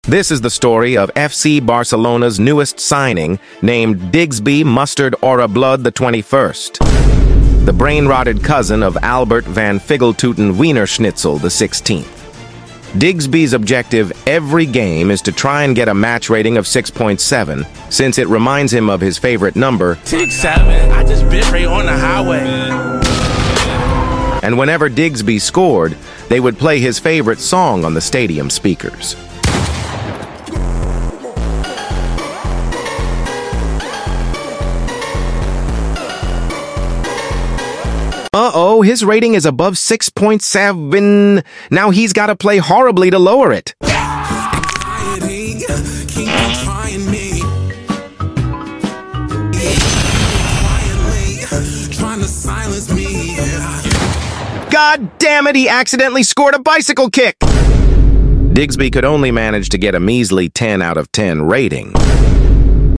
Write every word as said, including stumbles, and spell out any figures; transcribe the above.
This is the story of F C Barcelona's newest signing, named Digsby Mustard Aura Blood the twenty-first, the brain-rotted cousin of Albert van Figeltuten Wiener Schnitzel the sixteenth. Digsby's objective every game is to try and get a match rating of six point seven, since it reminds him of his favorite number, six seven. I just bit right on the highway. And whenever Digsby scored, they would play his favorite song on the stadium speakers. Uh-oh, his rating is above six point seven. Now he's got to play horribly to lower it. God damn it, he accidentally scored a bicycle kick! Digsby could only manage to get a measly ten out of ten rating.